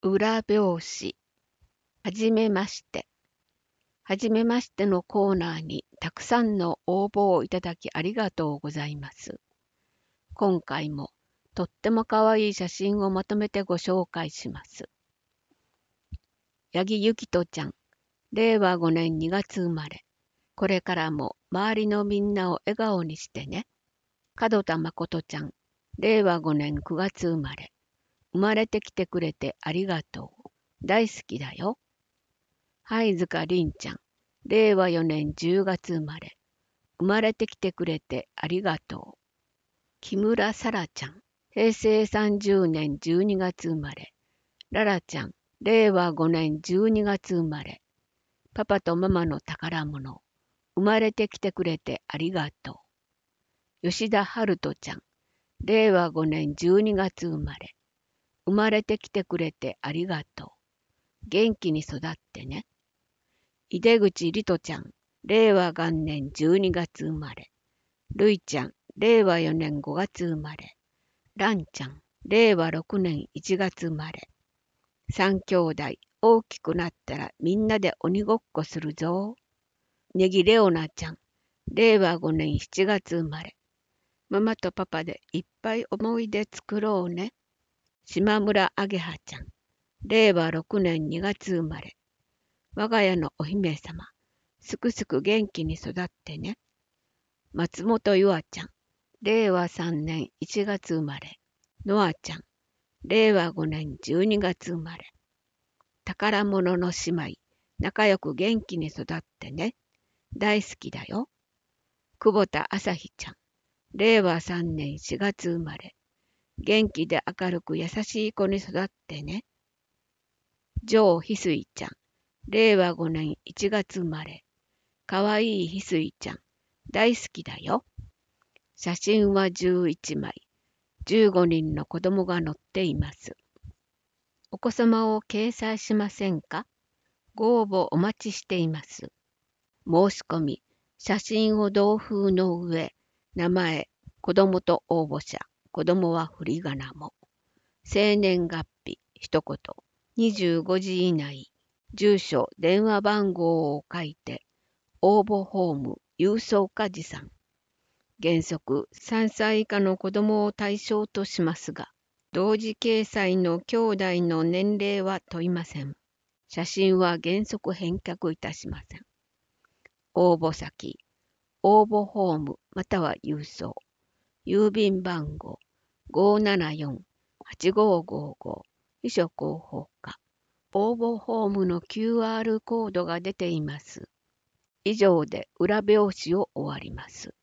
裏表紙。はじめまして。はじめましてのコーナーにたくさんの応募をいただきありがとうございます。今回もとってもかわいい写真をまとめてご紹介します。八木ゆきとちゃん、令和5年2月生まれ。これからも周りのみんなを笑顔にしてね。門田誠ちゃん、令和5年9月生まれ。生まれてきてくれてありがとう。大好きだよ。貝塚凛ちゃん、令和4年10月生まれ。生まれてきてくれてありがとう。木村沙羅ちゃん、平成30年12月生まれ。ララちゃん、令和5年12月生まれ。パパとママの宝物。生まれてきてくれてありがとう。吉田春人ちゃん、令和5年12月生まれ。生まれてきてくれてありがとう。元気に育ってね。井出口里人ちゃん、令和元年12月生まれ。るいちゃん、令和4年5月生まれ。らんちゃん、令和6年1月生まれ。三兄弟、大きくなったらみんなで鬼ごっこするぞ。ねぎレオナちゃん、令和5年7月生まれ。ママとパパでいっぱい思い出作ろうね。島村あげはちゃん、令和6年2月生まれ。我が家のお姫様、すくすく元気に育ってね。松本ゆあちゃん、令和3年1月生まれ。のあちゃん、令和5年12月生まれ。宝物の姉妹、仲良く元気に育ってね。大好きだよ。久保田朝日ちゃん、令和3年4月生まれ。元気で明るく優しい子に育ってね。城翡翠ちゃん、令和5年1月生まれ。かわいい翡翠ちゃん、大好きだよ。写真は11枚、15人の子供が載っています。お子様を掲載しませんか？ご応募お待ちしています。申し込み、写真を同封の上、名前、子供と応募者、子供は振り仮名も。生年月日、一言、25時以内、住所、電話番号を書いて、応募フォーム、郵送か持参。原則3歳以下の子供を対象としますが、同時掲載の兄弟の年齢は問いません。写真は原則返却いたしません。応募先、応募フォームまたは郵送。郵便番号574-8555。秘書広報課。応募フォームの QR コードが出ています。以上で裏表紙を終わります。